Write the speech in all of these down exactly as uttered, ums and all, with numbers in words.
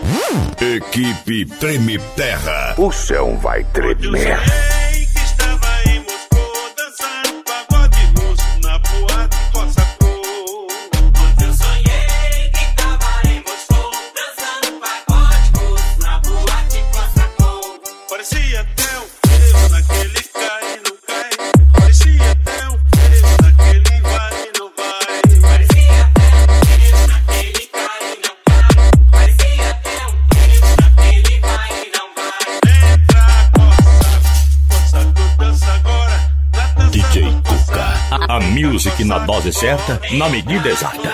Equipe Treme Terra. O chão vai tremer. A music na dose certa, na medida exata.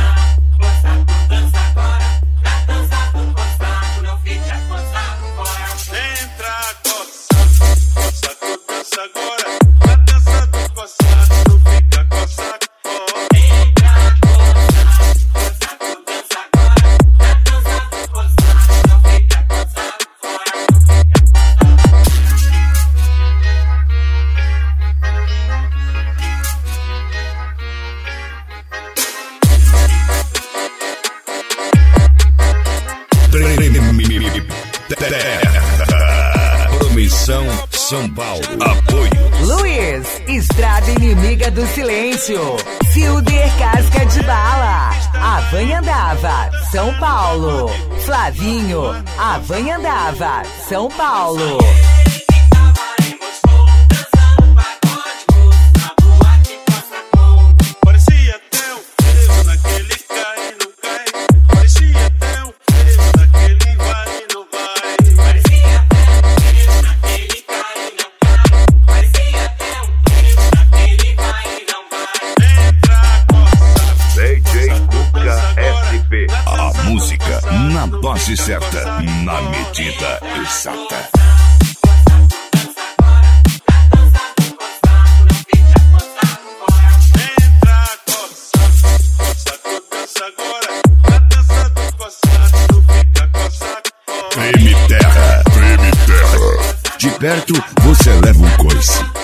Promissão São Paulo. Apoio Luiz, Estrada Inimiga do Silêncio. Fielder Casca de Bala. Avanhandava, São Paulo. Flavinho, Avanhandava, São Paulo. A música na dose certa, na medida exata. Treme Terra, Treme Terra. De perto você leva um coice.